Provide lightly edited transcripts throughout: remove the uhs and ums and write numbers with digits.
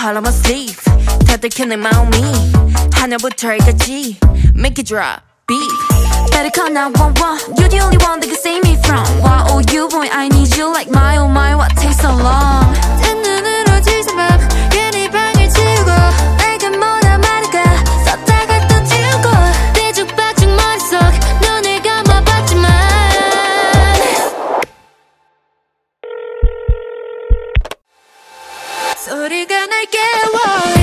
all on my sleeve 다들켜 내 마음이 하늘부터 끝까지 Make it drop, beat Better call 911 You're the only one that can save me from Why oh you boy I need you like my oh my what takes so long 뜬 눈으로 지새밤 괜히 방을 치우고 내가 뭐라 말할까 썼다가 또 지우고 뒤죽박죽 머릿속 눈을 감아봤지만 소리가 날 깨워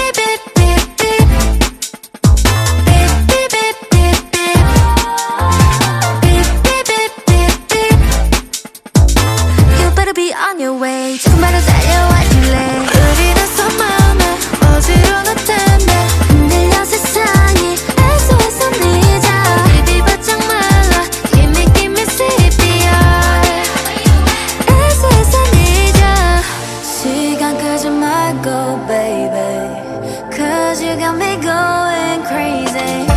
On your way 조금만로 달려와 줄래 우리는 손마음에 어지러운 텐데 흔들려 세상이 애써서 늦어 비비 바짝 말라 Give me CPR 애써서 늦어 시간 끄지 말고 baby Cause you got me going crazy